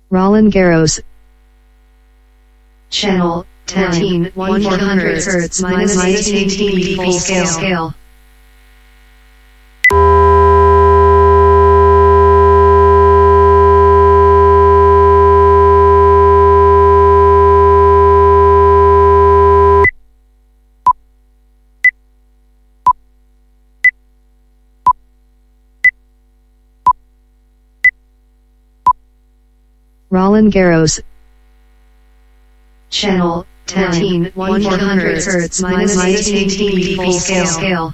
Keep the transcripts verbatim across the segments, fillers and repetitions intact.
Roland Garros. Channel ten, one four hundred hertz minus eighteen dB full scale. scale. Roland Garros. Channel ten, one four hundred hertz minus eighteen dB full scale. scale.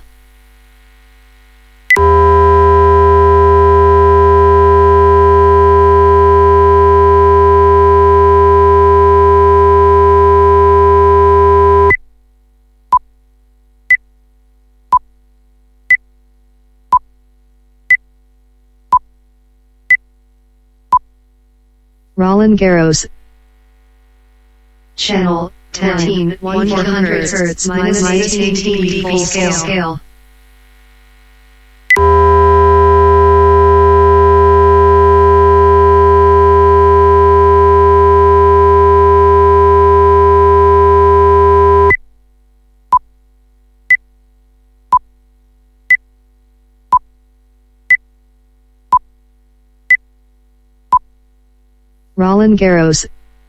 Roland Garros. Channel ten, one four hundred hertz minus eighteen dB full scale. scale. Roland Garros.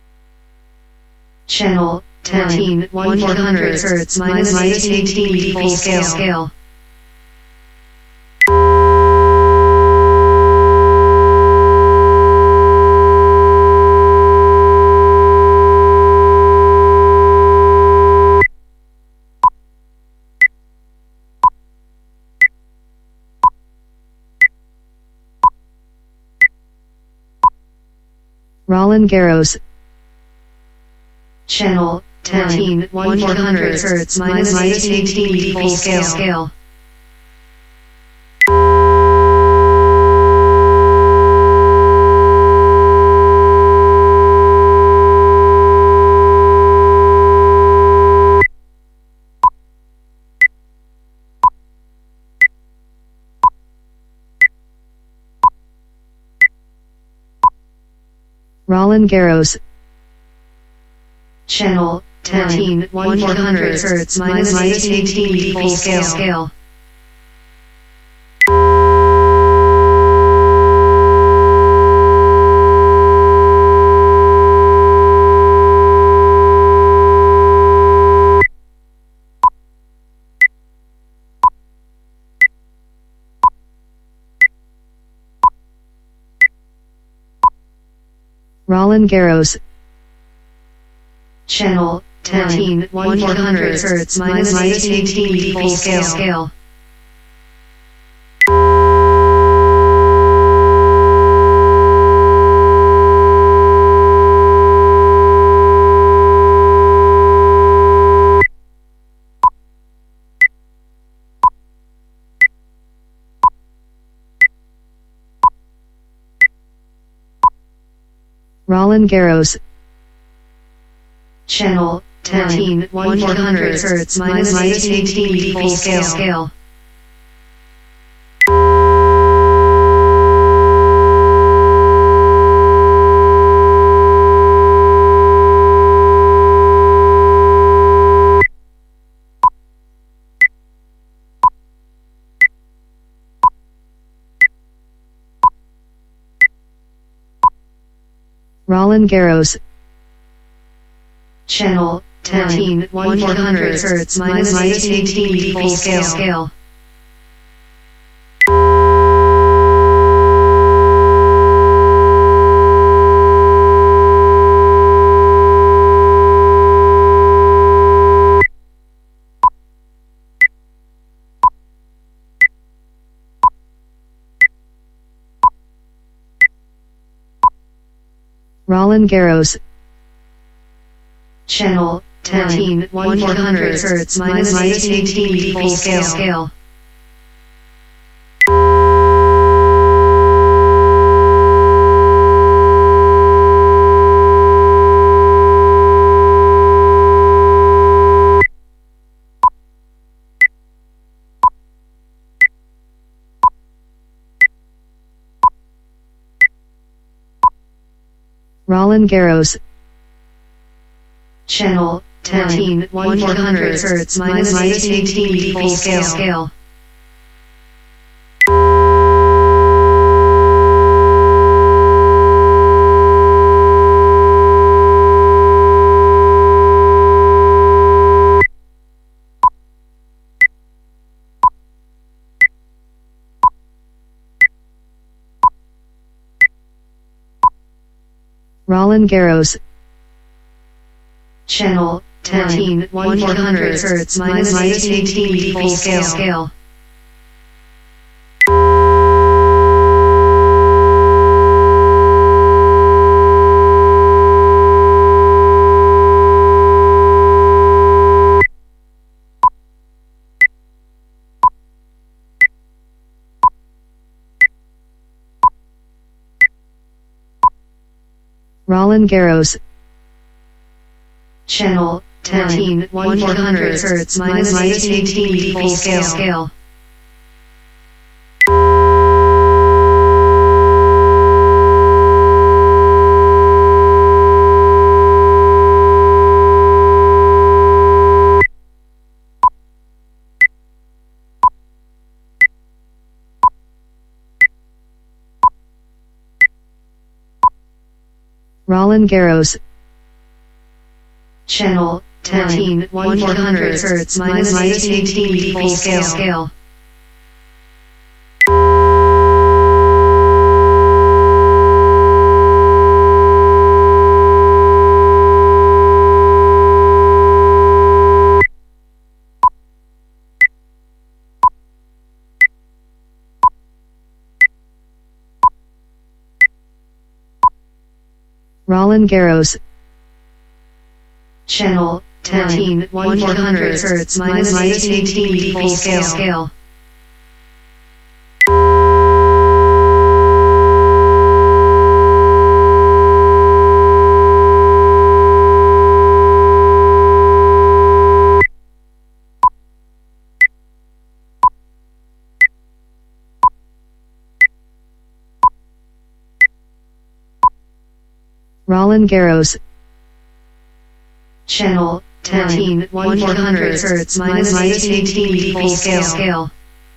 Channel ten, one four hundred hertz minus eighteen dB full scale. scale. Roland Garros. Channel ten, one four hundred hertz minus eighteen dB full scale. scale. Roland Garros. Channel ten, one four hundred hertz minus eighteen dB full scale. scale. Roland Garros. Channel ten, one four hundred hertz minus eighteen dB full scale. scale. Roland Garros. Channel ten, one four hundred hertz minus eighteen dB full scale. scale. Roland Garros. Channel ten, one four hundred hertz minus eighteen dB full scale. scale. Roland Garros. Channel ten, one four hundred hertz minus eighteen dB full scale. scale. Roland Garros. Channel ten, one four hundred hertz minus eighteen dB full scale. scale. Roland Garros. Channel ten, one four hundred hertz minus eighteen dB full scale. scale. Roland Garros. Channel ten, one four hundred hertz minus eighteen dB full scale. scale. Roland Garros. Channel ten, one four hundred hertz minus eighteen dB full scale. scale. Roland Garros. Channel ten, one four hundred hertz minus eighteen dB full scale. scale. Roland Garros. Channel ten, one four hundred hertz minus eighteen dB full scale. scale.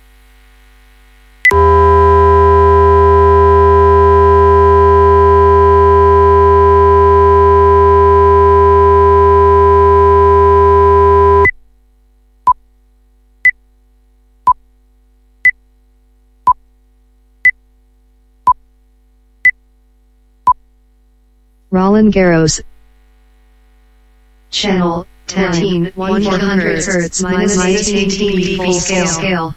Roland Garros. Channel ten, one four hundred hertz minus eighteen dB full scale. scale.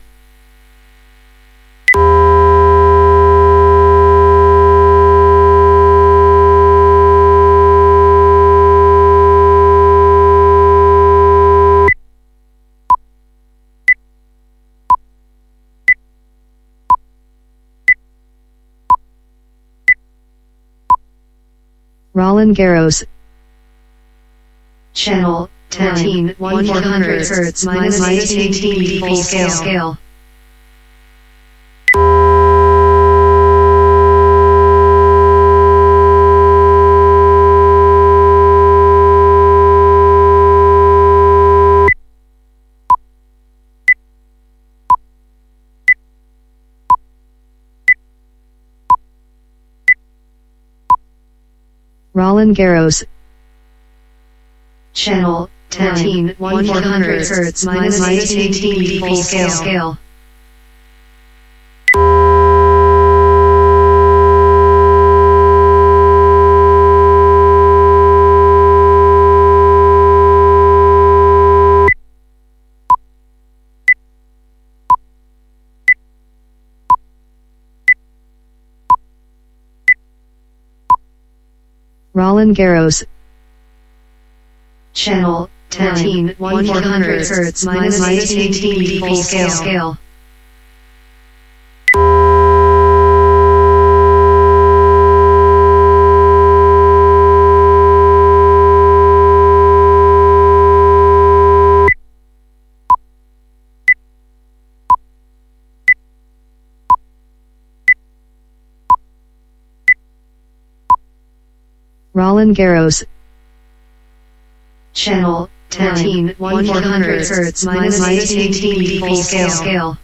Roland Garros. Channel ten, one four hundred hertz minus eighteen dB full scale. scale. Roland Garros. Channel ten, one four hundred hertz minus eighteen dB full scale. scale. Roland Garros. Channel ten, one four hundred hertz minus eighteen dB full scale. scale. Roland Garros. Channel ten, one four hundred hertz minus eighteen dB scale. scale.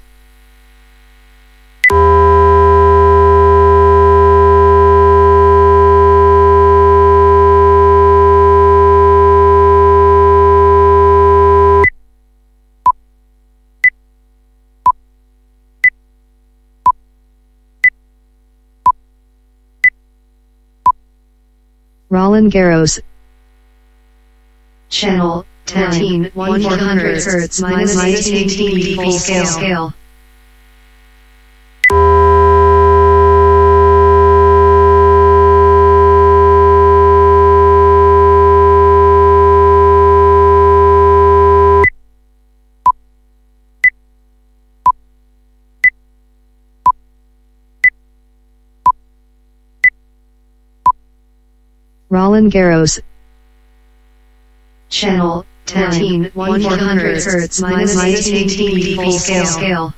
Roland Garros. Channel ten, one four hundred hertz minus eighteen dB scale. scale. Roland Garros. Channel ten, one four hundred hertz minus eighteen dB scale. scale.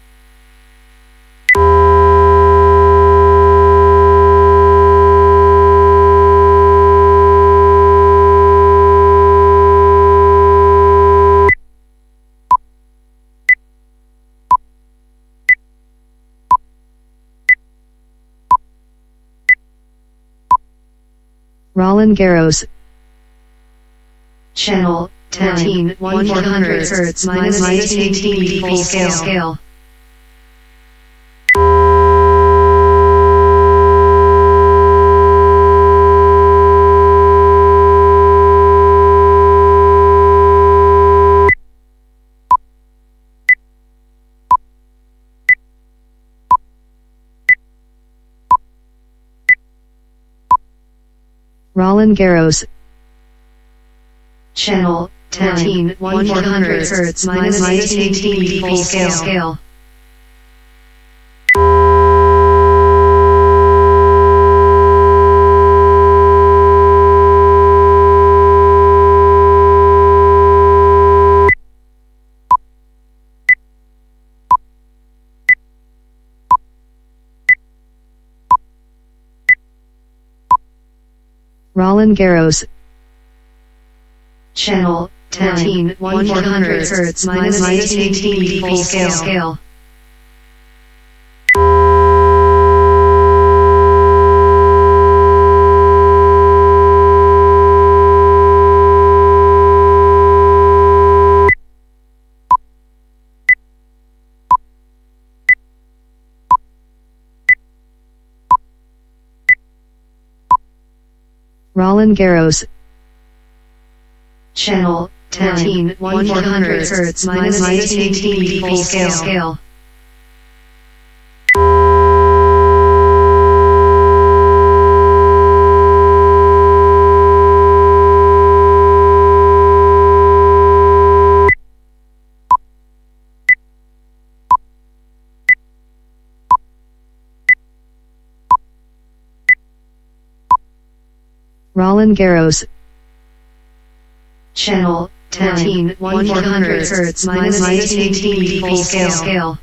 Roland Garros. Channel ten, one four hundred hertz minus eighteen dB scale. scale. Roland Garros. Channel ten, one four hundred hertz minus eighteen dB scale. scale. Roland Garros. Channel ten, one four hundred hertz minus eighteen dB scale. scale. Roland Garros. Channel ten, one four hundred hertz minus eighteen dB scale. scale. Roland Garros. Channel ten, one four hundred hertz minus eighteen dB scale. scale.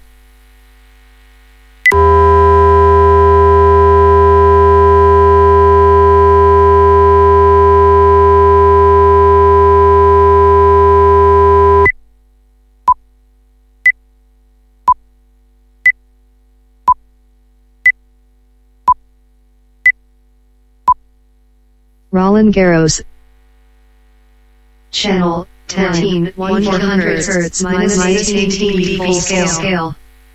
Roland Garros. Channel ten, one four hundred hertz minus eighteen dB scale. scale.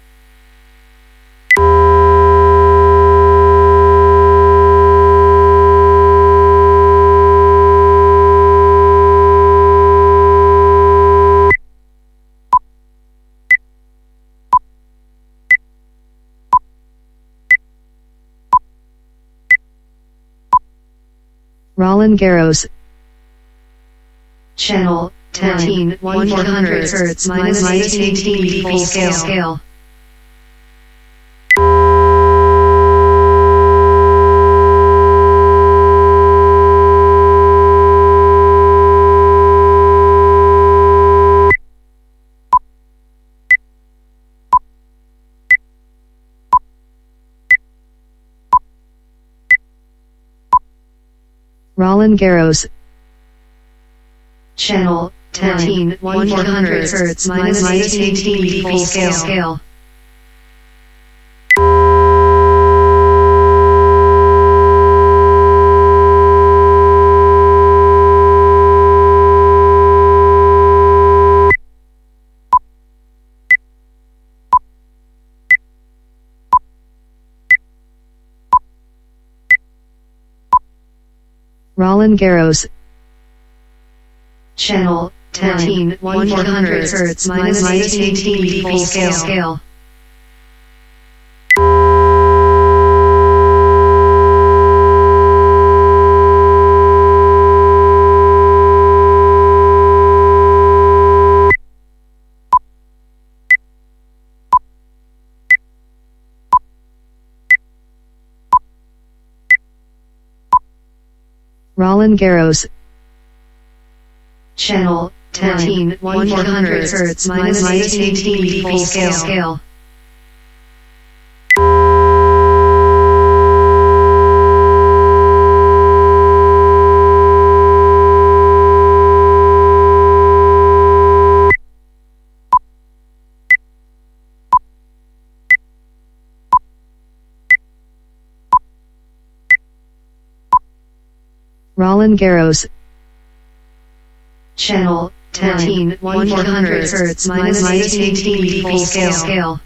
Roland Garros. Channel ten, one four hundred hertz minus eighteen dB scale. scale. Roland Garros. Channel ten, one four hundred hertz minus eighteen dB full scale. scale. Roland Garros. Channel ten, one four hundred hertz minus eighteen dB full scale. scale. Roland Garros. Channel ten, one four hundred hertz minus eighteen dB full scale. scale. Roland Garros. Channel ten, one four hundred hertz minus eighteen dB full scale. scale.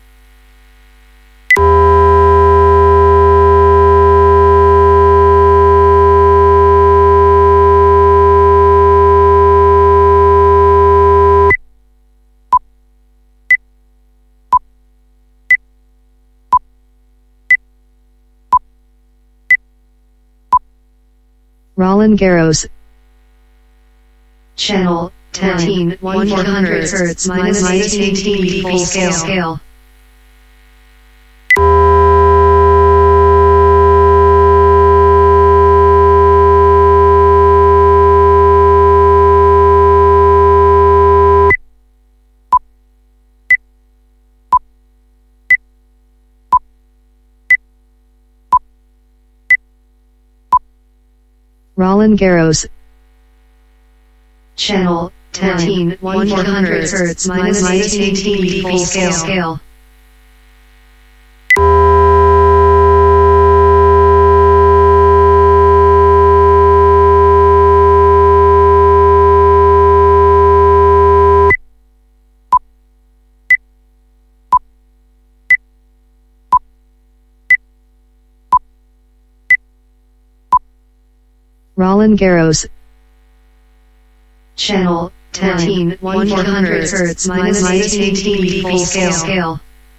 Roland Garros. Channel ten, one four hundred hertz minus eighteen dB full scale. scale. Roland Garros. Channel ten, one four hundred hertz minus eighteen dB full scale. scale. Roland Garros. Channel ten, one four hundred hertz minus eighteen dB full scale. scale.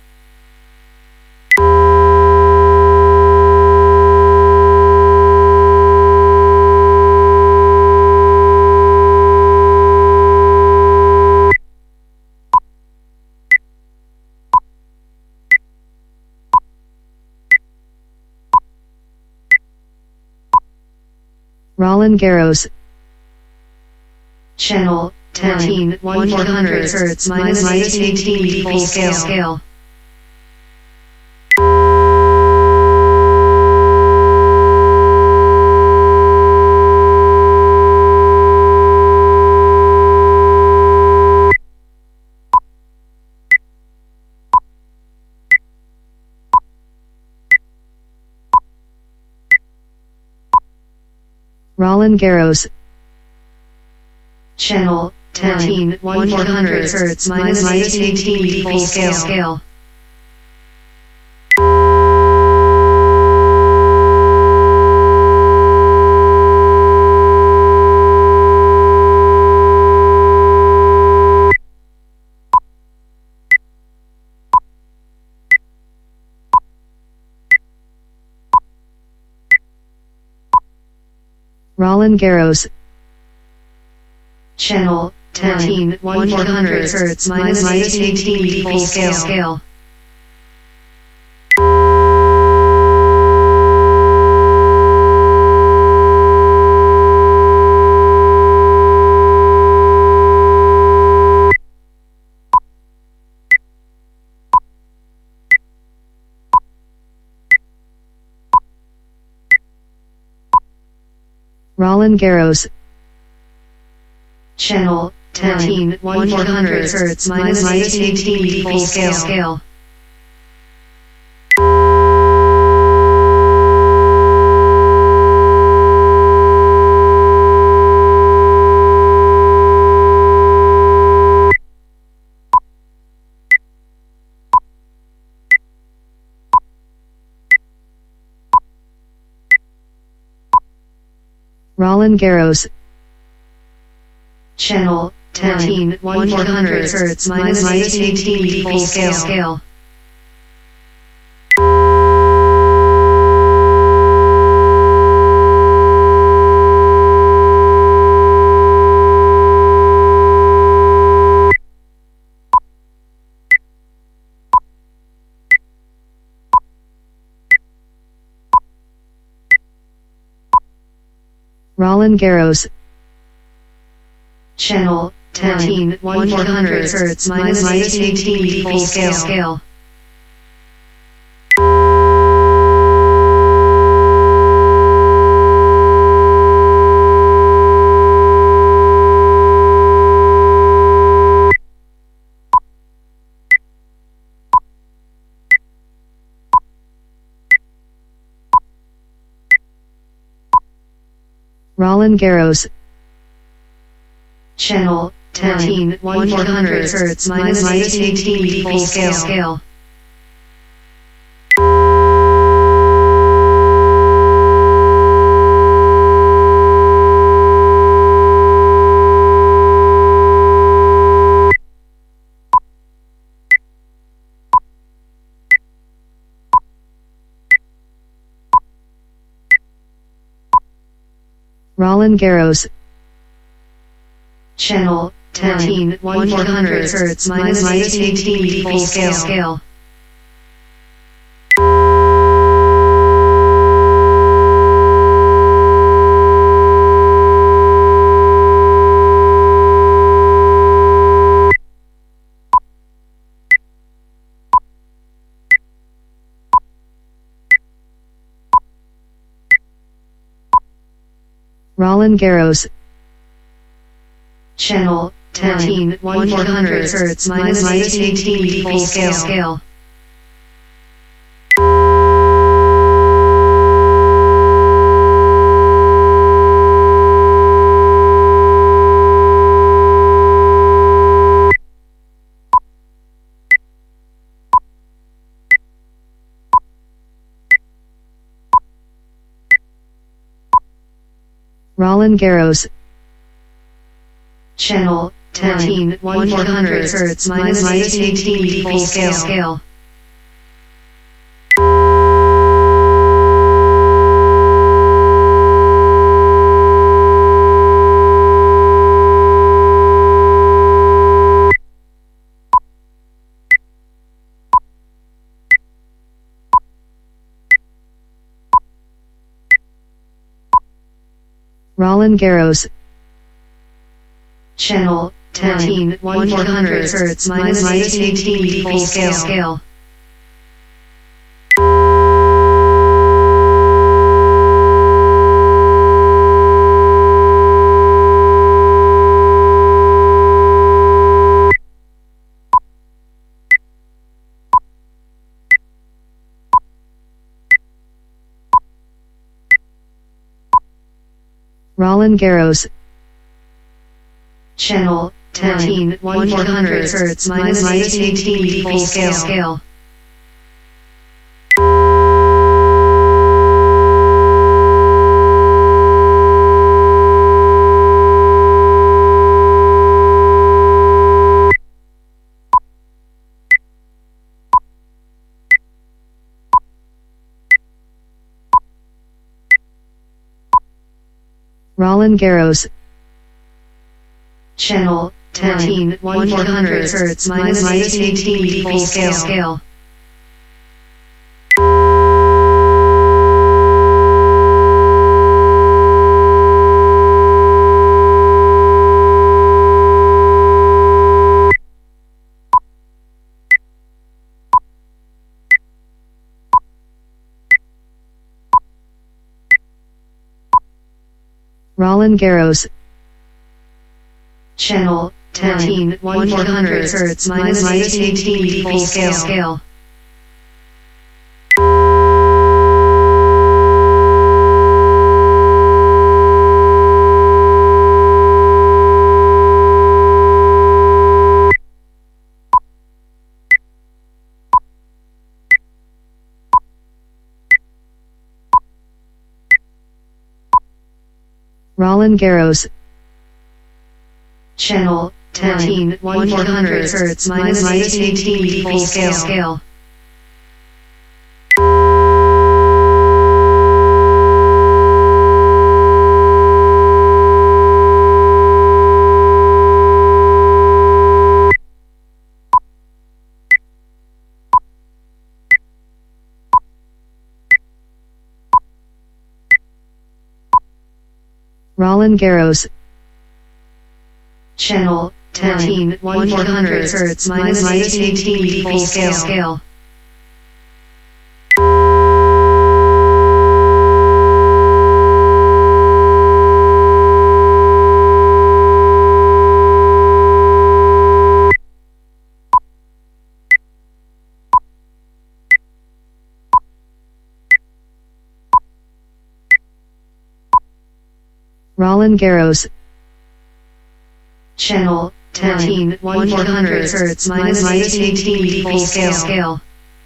Roland Garros. Channel ten, one four hundred hertz minus eighteen dB full scale. scale. Roland Garros. Channel ten, one four hundred hertz minus eighteen dB full scale. scale. Roland Garros. Channel ten, one four hundred hertz minus eighteen dB full scale. scale. Roland Garros. Channel ten, one four hundred hertz minus eighteen dB full scale. scale. Roland Garros. Channel ten, one four hundred hertz minus eighteen dB full scale. scale. Roland Garros. Channel ten, one four hundred hertz minus eighteen dB full scale. scale. Roland Garros. Channel ten, one four hundred hertz minus eighteen dB full scale. scale. Roland Garros. Channel ten, one four hundred hertz minus eighteen dB full scale. scale. Roland Garros. Channel ten, one four hundred hertz minus eighteen dB full scale. scale. Roland Garros. Channel ten, one four hundred hertz minus eighteen dB full scale. scale. Roland Garros. Channel ten, one four hundred hertz minus eighteen dB full scale. scale. Roland Garros. Channel ten, one four hundred hertz minus eighteen dB full scale. scale. Roland Garros. Channel ten, one four hundred hertz minus eighteen dB full scale. scale. Roland Garros. Channel ten, one four hundred hertz minus eighteen dB full scale. scale. Roland Garros. Channel ten, one four hundred hertz minus eighteen dB full scale. scale. Roland Garros. Channel ten, one four hundred hertz minus eighteen dB full scale. scale. Roland Garros. Channel ten, one four hundred hertz minus eighteen dB full scale. scale.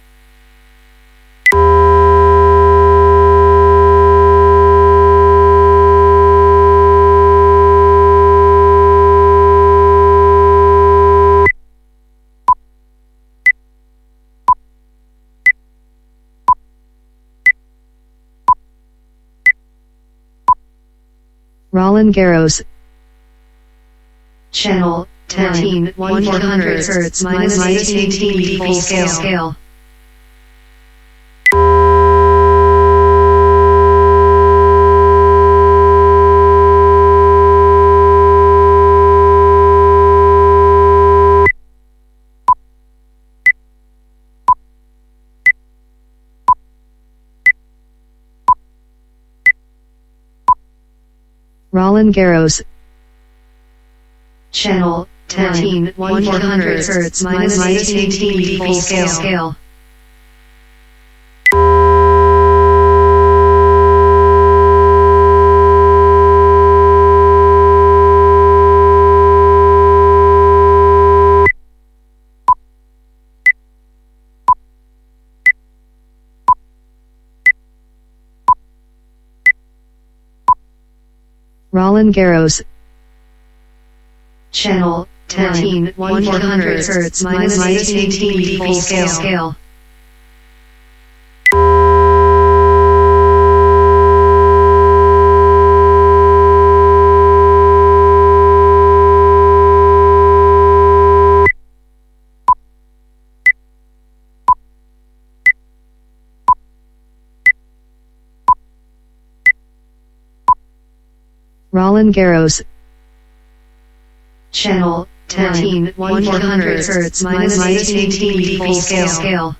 Roland Garros. Channel ten, one four hundred hertz minus eighteen dB full scale. scale. Roland Garros. Channel ten, one four hundred hertz minus eighteen dB full scale. scale. Roland Garros. Channel ten, one four hundred hertz minus eighteen dB full scale. scale. Roland Garros. Channel ten, one four hundred hertz minus eighteen dB full scale. scale.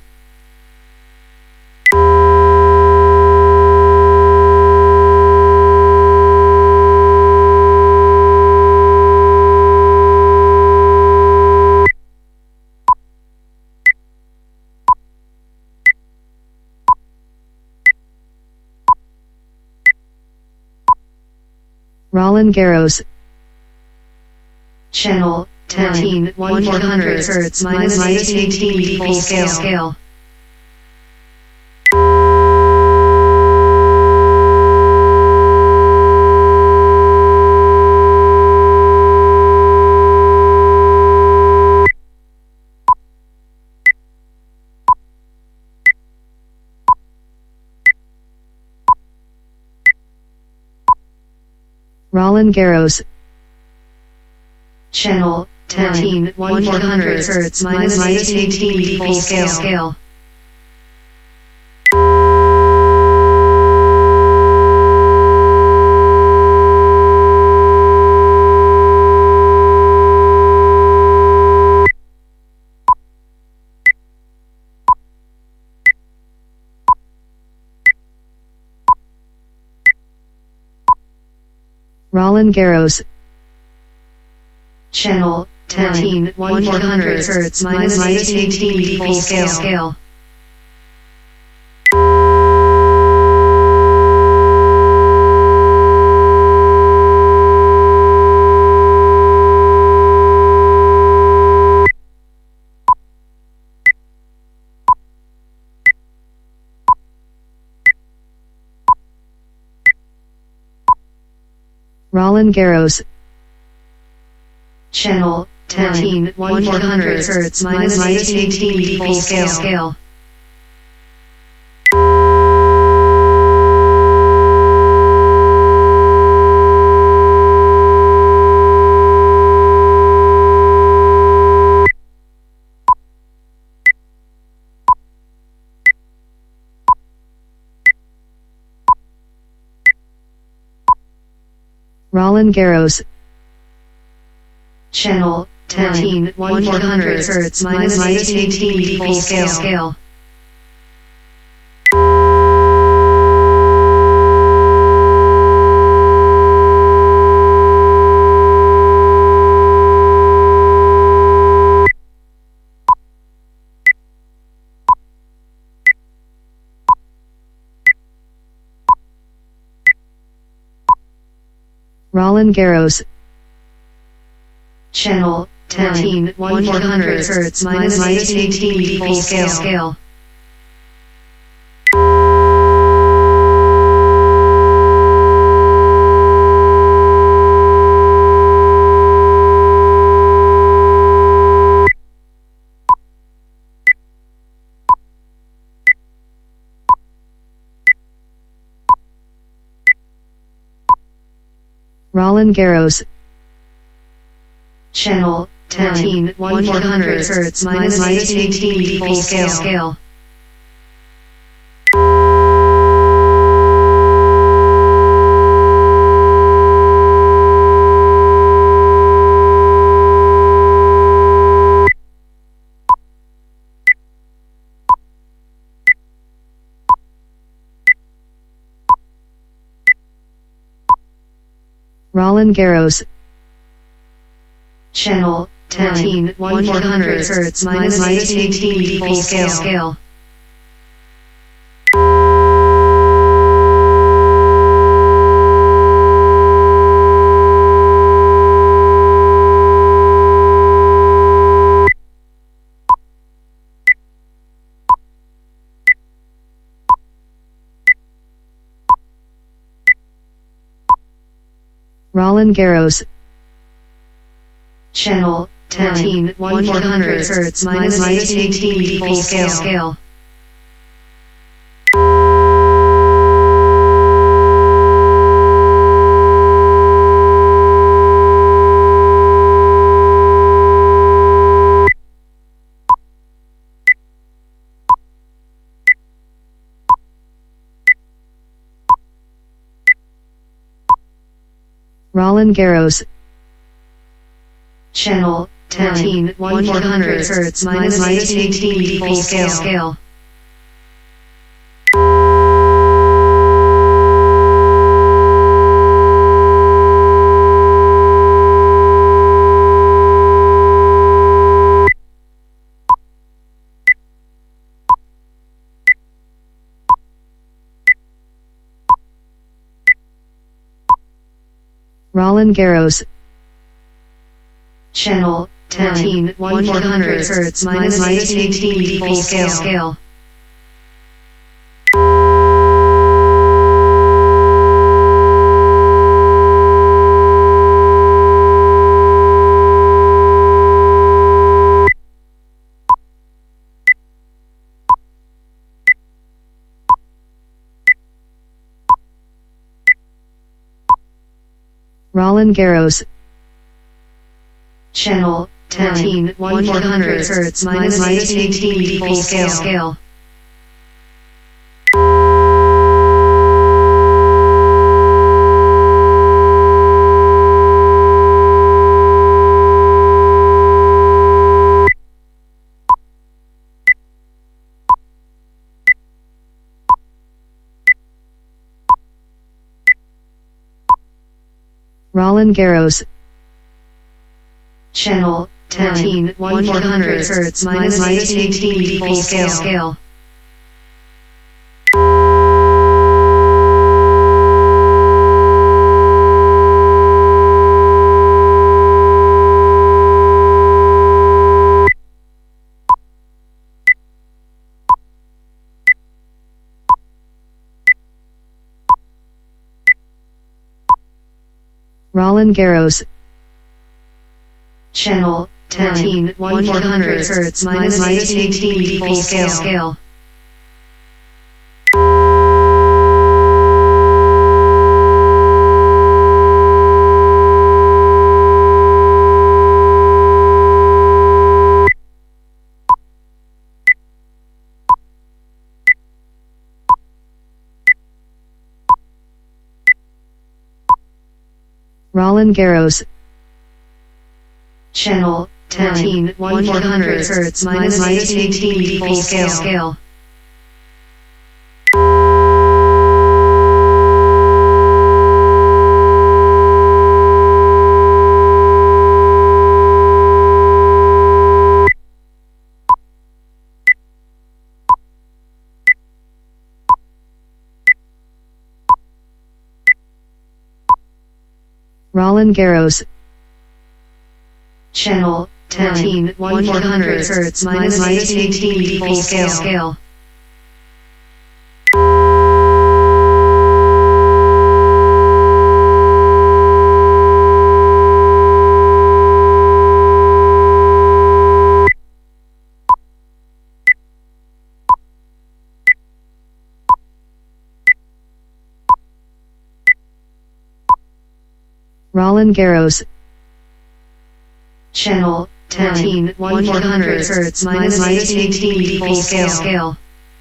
Roland Garros. Channel ten, one four hundred hertz minus eighteen dB full scale. scale. Roland Garros. Channel ten, one four hundred hertz minus eighteen dB full scale. scale. Roland Garros. Channel ten, one four hundred hertz minus eighteen dB full scale. scale. Roland Garros. Channel ten, one four hundred hertz minus eighteen dB full scale. scale. Roland Garros. Channel ten, one four hundred hertz minus eighteen dB full scale. scale. Roland Garros. Channel ten, one four hundred hertz minus eighteen dB full scale. scale. Roland Garros. Channel ten, one four hundred hertz minus eighteen dB full scale. scale. Roland Garros. Channel ten, one four hundred hertz minus eighteen dB full scale. scale. Roland Garros. Channel ten, one four hundred hertz minus eighteen dB full scale. scale. Roland Garros. Channel ten, one four hundred hertz minus eighteen dB full scale. scale. Roland Garros. Channel ten, one four hundred hertz minus eighteen dB full scale. scale. Roland Garros. Channel ten, one four hundred hertz minus eighteen dB full scale. scale. Roland Garros. Channel ten, one hundred hertz minus eighteen dB full scale. scale. Roland Garros. Channel ten, one hundred hertz minus eighteen dB full scale. scale. Roland Garros. Channel ten, one hundred hertz minus eighteen dB full scale. scale. Roland Garros. Channel ten, one hundred hertz minus eighteen dB full scale. scale. Roland Garros. Channel ten, one hundred hertz minus eighteen dB full scale. scale.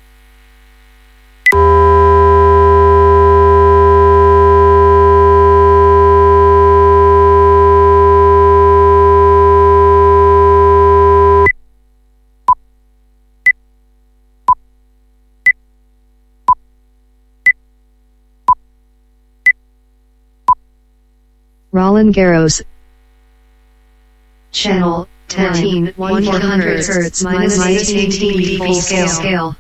Roland Garros. Channel ten, one hundred hertz minus eighteen dB full scale. scale.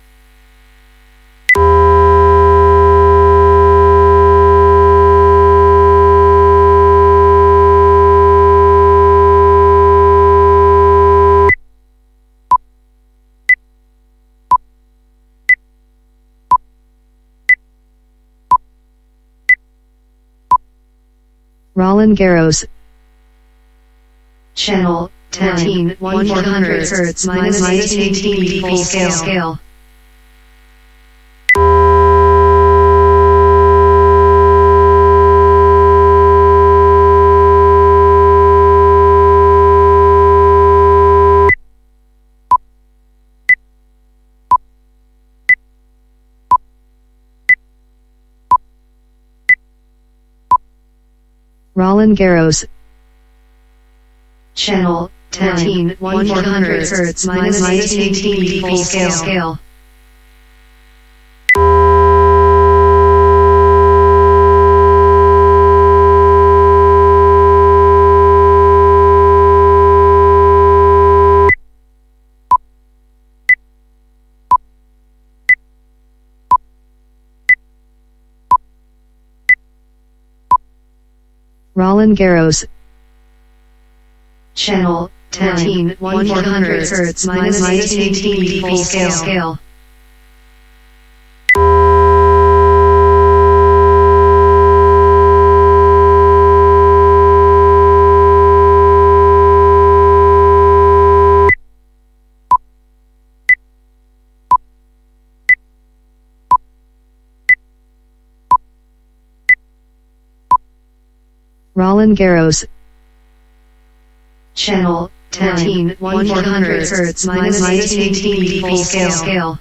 Roland Garros. Channel ten, one hundred hertz minus eighteen dB full scale. scale. Roland Garros. Channel ten, one hundred hertz minus eighteen dB full scale. scale. Roland Garros. Channel ten, one hundred hertz minus eighteen dB full scale. scale. Roland Garros. Channel ten, one hundred hertz minus eighteen dB full scale. scale.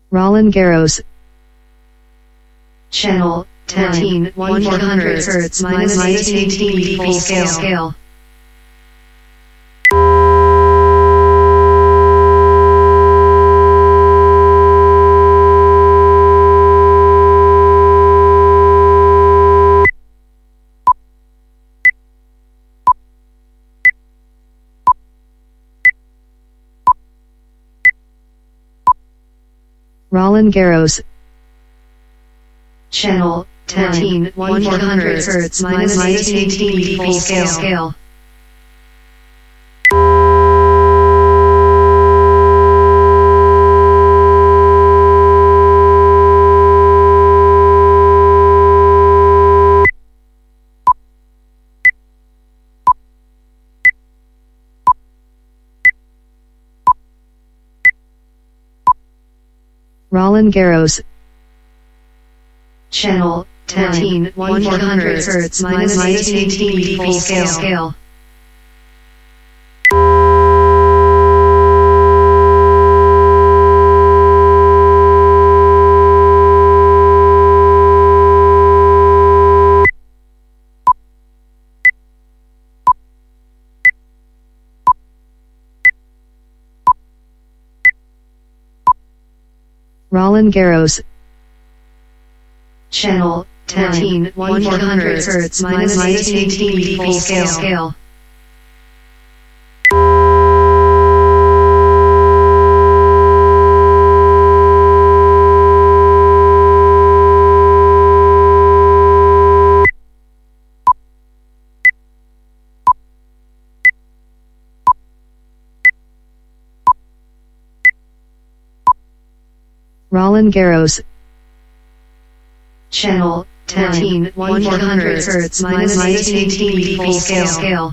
Roland Garros. Channel ten, one four hundred hertz minus eighteen dB full scale. scale. Roland Garros. Channel ten, one four hundred hertz minus eighteen dB full scale. scale. Roland Garros. Channel ten, one four hundred hertz minus eighteen dB full scale. scale. Roland Garros. Channel ten, one four hundred hertz minus eighteen dB full scale. scale. Roland Garros. Channel ten, one four hundred hertz minus eighteen dB full scale. scale.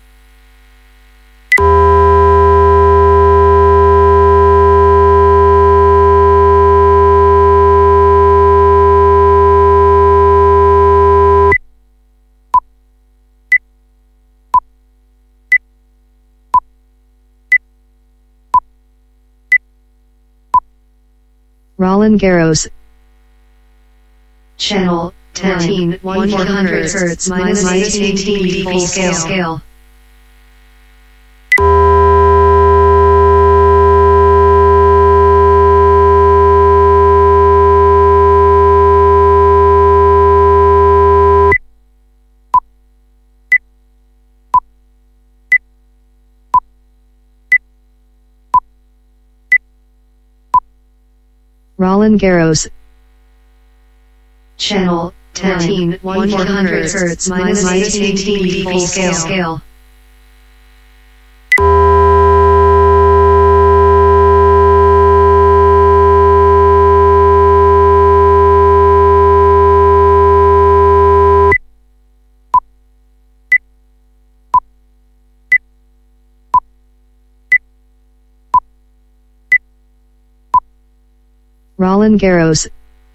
Roland Garros. Channel ten, one four hundred hertz minus eighteen dB full scale. scale. Roland Garros. Channel ten, one four hundred hertz minus eighteen dB full scale. scale. Roland Garros.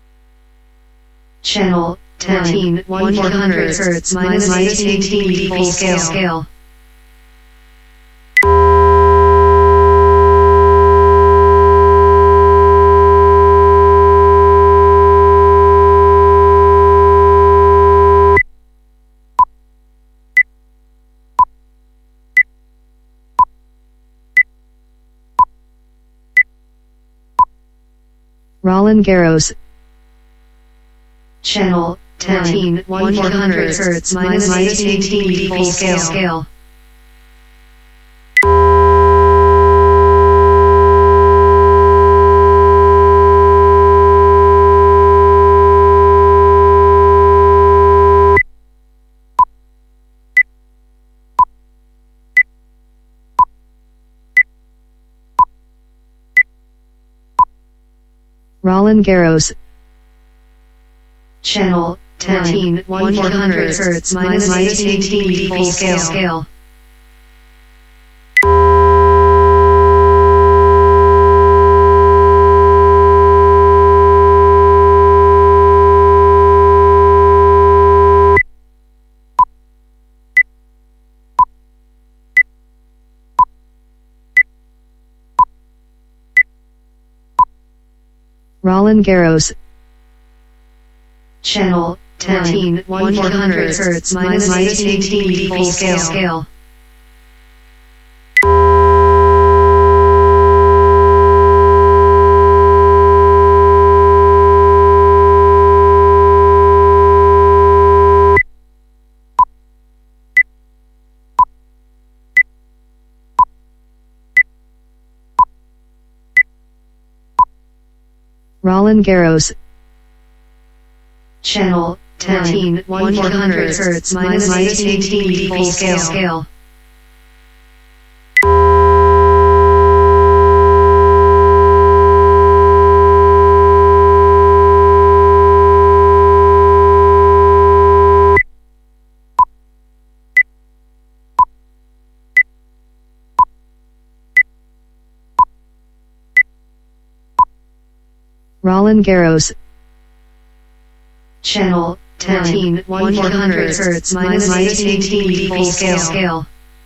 Channel ten, one four hundred hertz minus eighteen dB full scale. scale. Roland Garros. Channel ten, one four hundred hertz minus eighteen dB full scale. scale. Roland Garros. Channel ten, one four hundred hertz minus eighteen dB full scale. scale. Roland Garros. Channel ten, one four hundred hertz minus eighteen dB full scale. scale. Roland Garros. Channel ten, one four hundred hertz minus eighteen dB full scale. scale. Roland Garros. Channel ten, one four hundred hertz minus eighteen dB full scale. scale.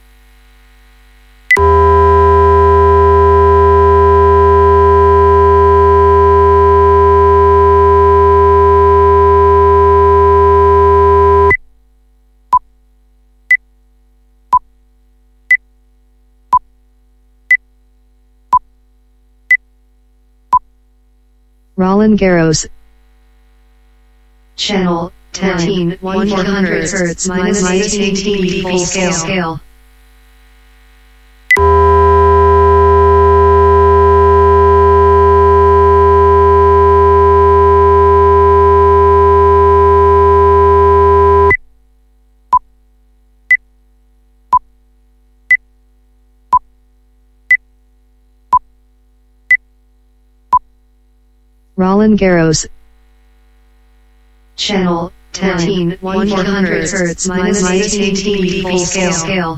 Roland Garros. Channel ten, one four hundred hertz minus eighteen dB full scale. scale. Roland Garros. Channel ten, one four hundred hertz minus eighteen dB full scale. scale.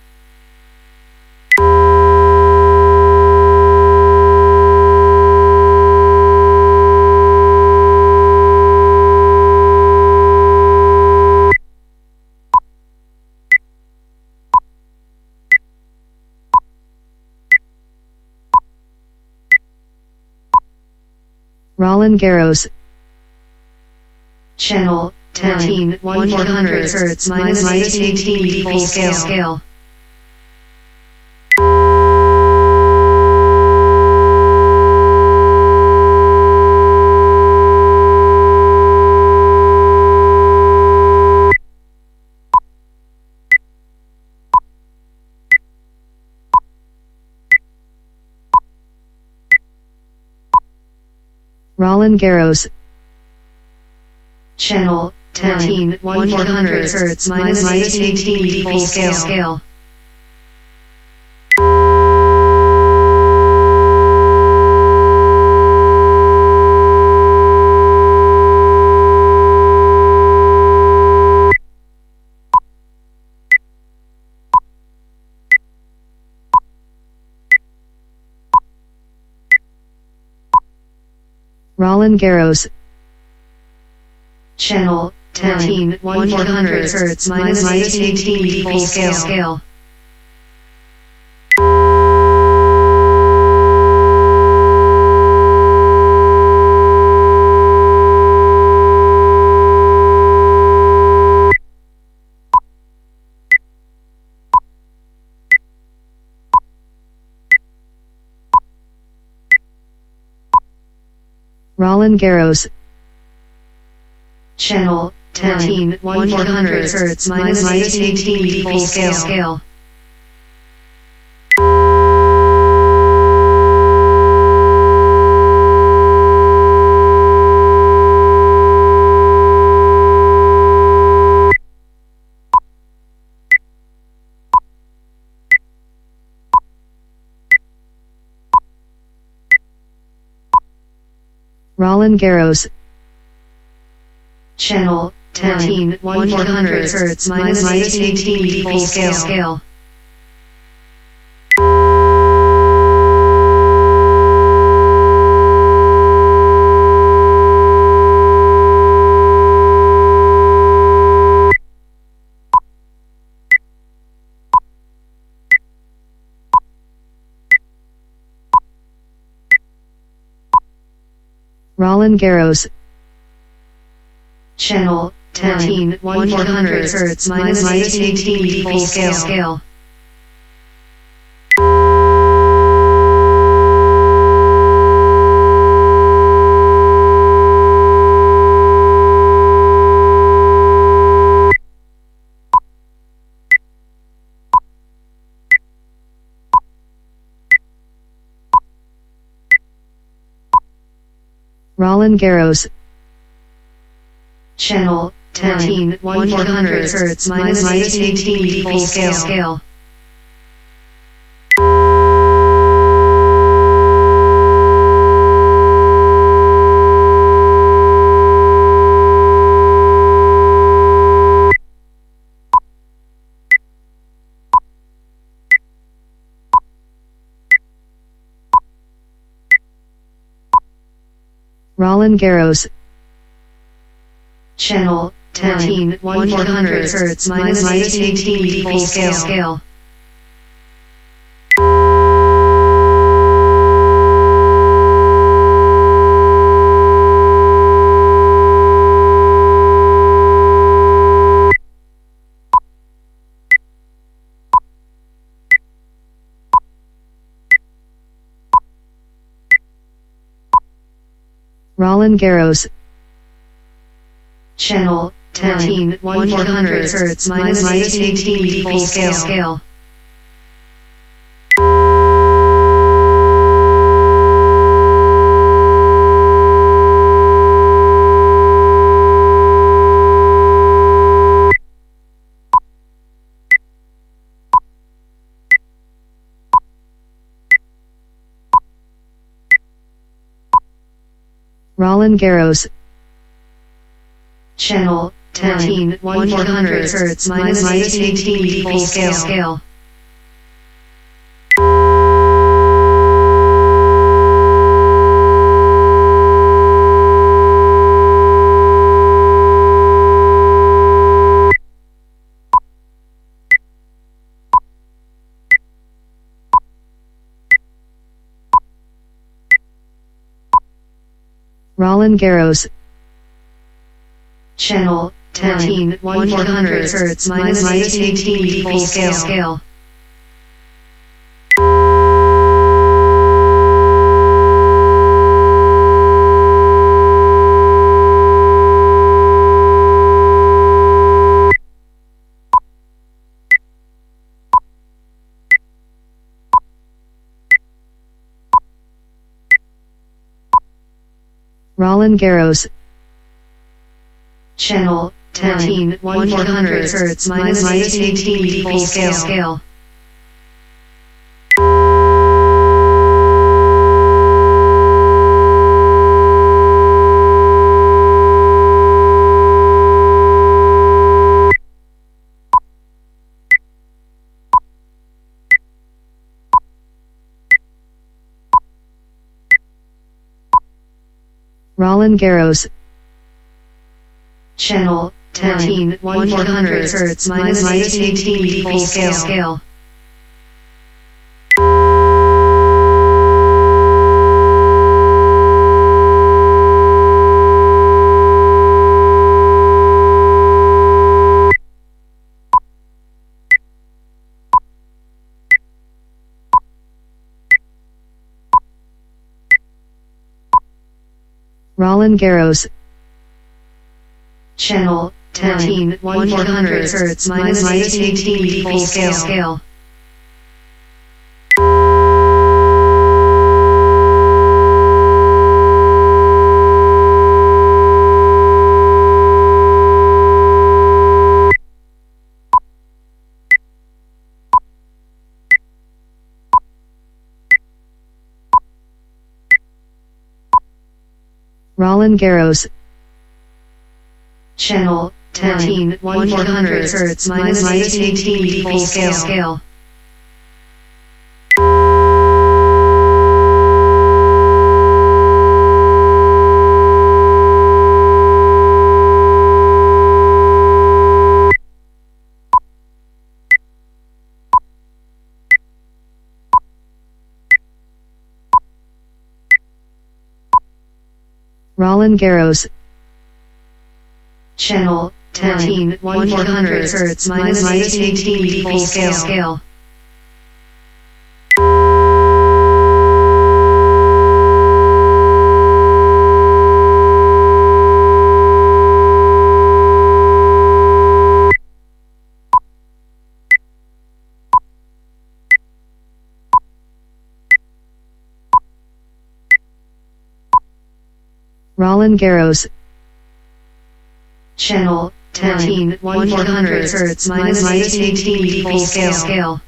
Roland Garros. Channel ten, one four hundred hertz minus eighteen dB full scale. scale. Roland Garros. Channel ten, one four hundred hertz minus eighteen dB full scale. scale. Roland Garros. Channel ten, one four hundred hertz minus eighteen dB full scale. scale. Roland Garros. Channel ten, one four hundred hertz minus eighteen dB full scale. scale. Roland Garros. Channel ten, one four hundred hertz minus eighteen dB full scale. scale. Roland Garros. Channel ten, one four hundred hertz minus eighteen dB full scale. scale. Roland Garros. Channel ten, one four hundred hertz minus eighteen dB full scale. scale. Roland Garros. Channel ten, one four hundred hertz minus eighteen dB full scale. scale. Roland Garros. Channel ten, one four hundred hertz minus eighteen dB full scale. scale. Roland Garros. Channel ten, one four hundred hertz minus eighteen dB full scale. scale. Roland Garros. Channel ten, one four hundred hertz minus eighteen dB full scale. scale. Roland Garros. Channel ten, one four hundred hertz minus eighteen dB full scale. scale. Roland Garros. Channel ten, one four hundred hertz minus eighteen dB full scale. scale. Roland Garros. Channel ten, one four hundred hertz minus eighteen dB full scale. scale. Roland Garros. Channel ten, one four hundred hertz minus eighteen dB full scale. scale. Roland Garros. Channel ten, one four hundred hertz minus eighteen dB full scale. scale. Roland Garros. Channel ten, one four hundred hertz minus eighteen dB full scale. scale.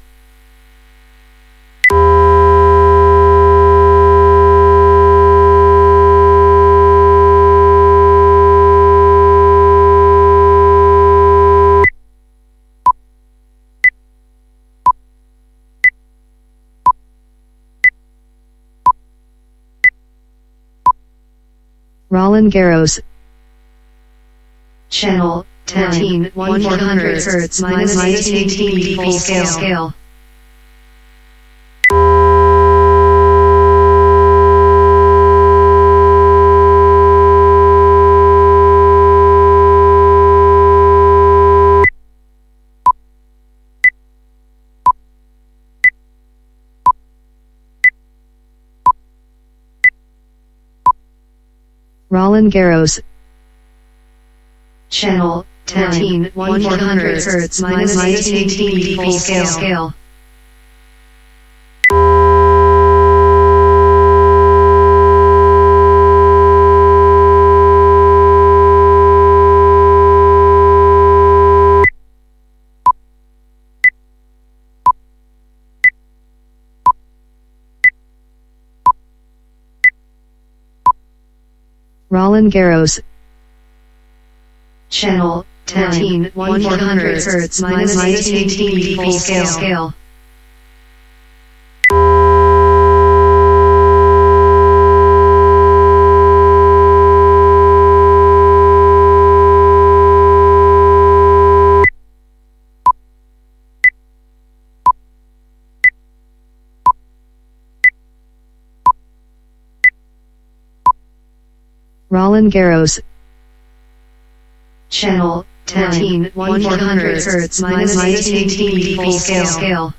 Roland Garros. Channel ten, one four hundred hertz minus eighteen dB full scale. scale. Roland Garros. Channel ten, one four hundred hertz minus eighteen dB full scale. scale. Roland Garros. Channel ten, one four hundred hertz minus eighteen dB full scale. scale. Roland Garros. Channel ten, one four hundred hertz minus eighteen dB full scale. scale.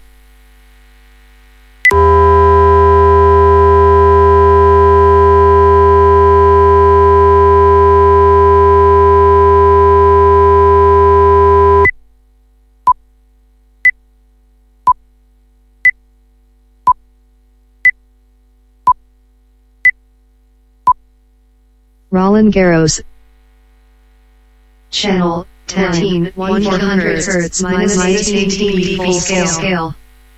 Roland Garros. Channel ten, one four hundred hertz minus eighteen dB full scale. scale.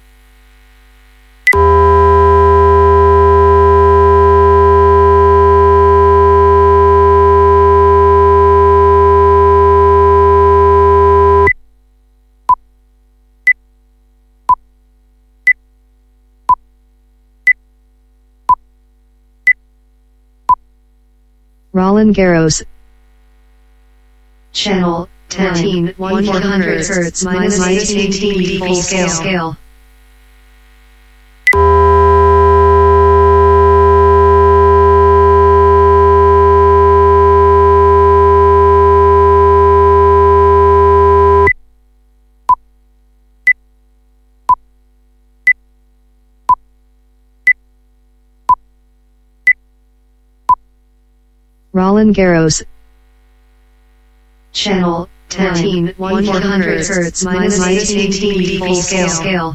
Roland Garros. Channel ten, one four hundred hertz minus eighteen dB full scale. scale. Roland Garros. Channel ten, one four hundred hertz minus eighteen dB full scale. scale.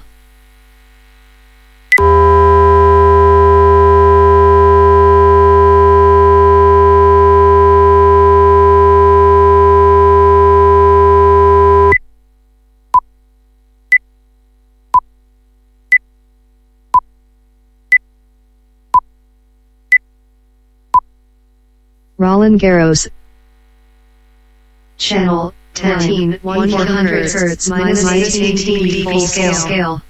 Roland Garros. Channel ten, one four hundred hertz minus eighteen dB full scale. scale.